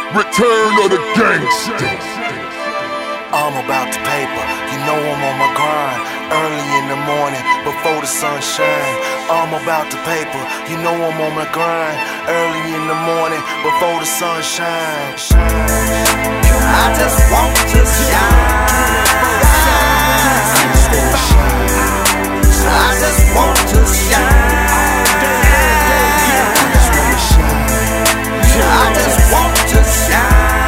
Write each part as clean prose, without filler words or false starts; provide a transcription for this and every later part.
Return of the gangster. I'm about to paper, you know I'm on my grind. Early in the morning, before the sun shine. I'm about to paper, you know I'm on my grind. Early in the morning, before the sun shine. I just want to shine. I just want to shine. I just want to shine.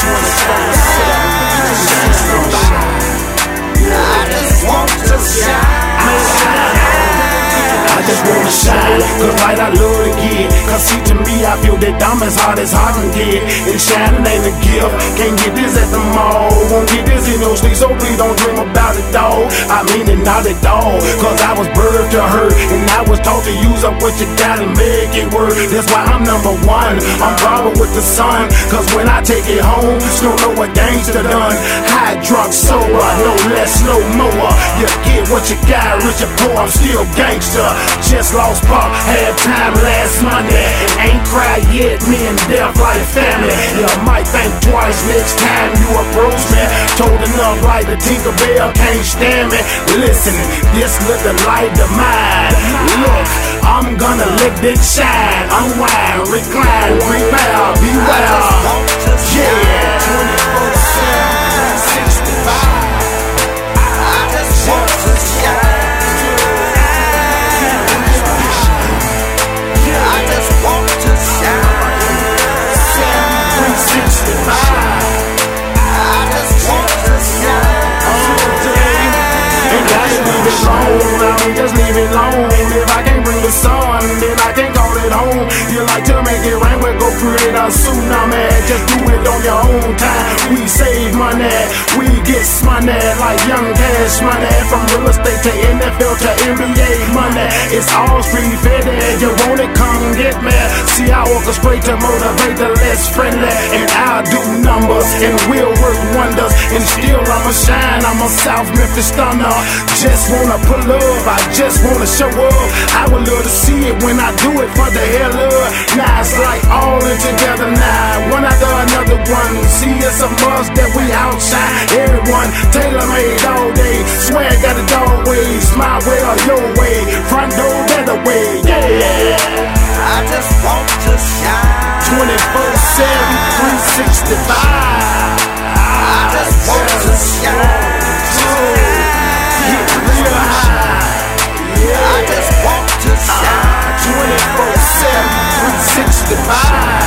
I just want to shine. I just wanna shine, cause right I love to get. Cause see to me I feel that I'm as hard as I can get. And shining ain't a gift, can't get this at the mall. Won't get this in no sleep, so please don't dream about it, dawg. I mean it not at all, cause I was birthed to hurt. And I was taught to use up what you got and make it work. That's why I'm number one, I'm brother with the sun. Cause when I take it home, still know what gangsta done. High, drunk, sober, no less, no more. You get what you got, rich or poor, I'm still gangsta. Just lost Pop, had time last Monday. Ain't cried yet, me and death like family. You might think twice next time you approach me. Told enough like the Tinkerbell can't stand me. Listen, this look like the mind. Look, I'm gonna let this shine. Unwind, recline, prepare, beware. Yeah, 24/7, 65. I just want to shine. Just leave it alone. If I can't bring the sun, then I can't call it home. You like to make it rain, we'll go create a tsunami. Just do it on your own time. We save money, we get money like young cash money. From real estate to NFL to NBA money, it's all street fitted. You want it, come get me. See, I orchestrate to motivate the less friendly. And I'll do numbers and we'll work wonders. And still I'ma shine, I'm a South Memphis stunner. Just wanna pull up, I just wanna show up. I would love to see it when I do it for the hell of. Now it's like all in together now, one after another one. See, it's a must that we outshine everyone. Tailor-made all day, swear got it always. My way or your way, front door, better way, yeah. I just want to shine. 24/7, 365. I just want to shine. Get real high. I just want to shine. 24/7, 365.